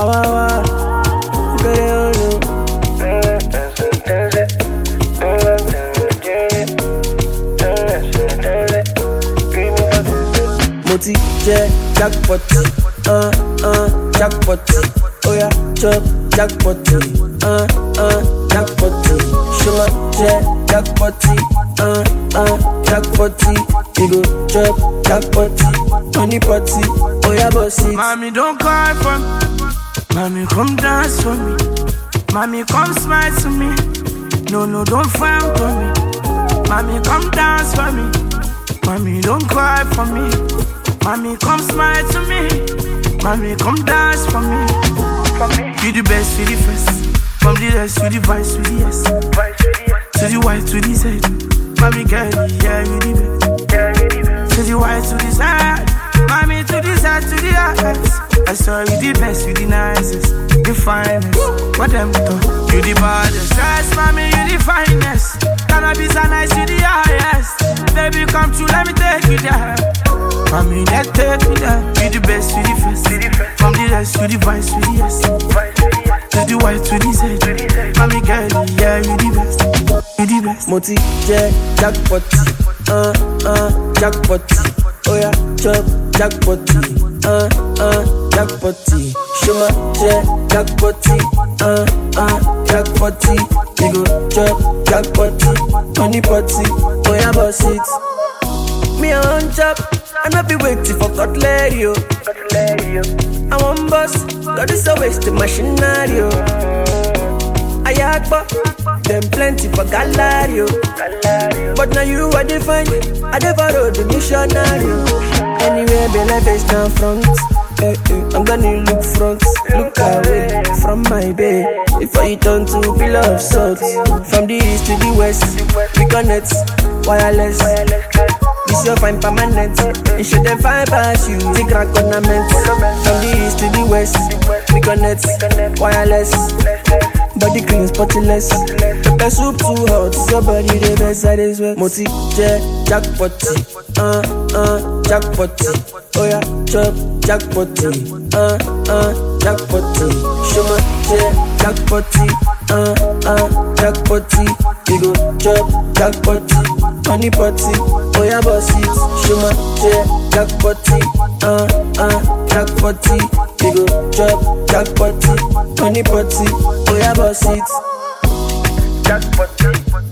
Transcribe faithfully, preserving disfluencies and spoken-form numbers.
Wow, wow, wow. Get it on you. Moti je jackpot, uh uh jackpot. Oh yeah, chop jackpot, uh uh jackpot. Shuma je jackpot, uh uh jackpot. You go chop jackpot, honey potty. Oh yeah, bossy. Mommy, don't cry for me. Mommy, come dance for me. Mommy, come smile to me. No, no, don't frown for me. Mommy, come dance for me. Mommy, don't cry for me. Mommy, come smile to me. Mommy, come dance for me. You the best, you the first. From the rest, you the vice, you the yes. To the white, to the Z. Mommy, girl, yeah, you the best. To the white, to the side. Mommy, to the side, to the eyes. I saw you the best, you the nicest, the finest. What them talk? You the baddest. Yes, mommy, you the finest. Cannabis are nice, you the highest. Baby, come true, let me take you there. Mommy, let take me there. You the best, you the first. From the rest, you the vice, you the yes. To the white, to the Z. Mommy, girl, yeah, you the best. You the best. Moti je jackpot, uh uh jackpot. Oh yeah, chop jackpot, uh uh jackpot. Shuma je jackpot, uh uh jackpot. You go chop jackpot, honey potty. Oh yeah, boss it. Me I want chop, I not be waiting for cutlery. I want boss, got this a waste of machinery. I yakba, them plenty for gallery. But now you are the fine, I never rode the missionary. Anywhere be like face down front. Eh, eh, I'm gonna look front, look away from my bed. Before you turn to pillar of salt. From the east to the west, we connect, wireless. This your fine permanent. You should have fine pass you, the crack ornament. From the east to the west, we connect, wireless. Body clean, spotless. Pepper soup too hot, your body the best that is well. Moti je jackpot, uh uh jackpot. Oh yeah, chop jackpot, uh uh jackpot. Shuma je jackpot, uh uh jackpot. You go chop jackpot, honey potty. Oh yeah, boss it. Shuma je jackpot, uh uh jackpot. You go chop jackpot, honey potty. Oh yeah, boss it. Jackpot.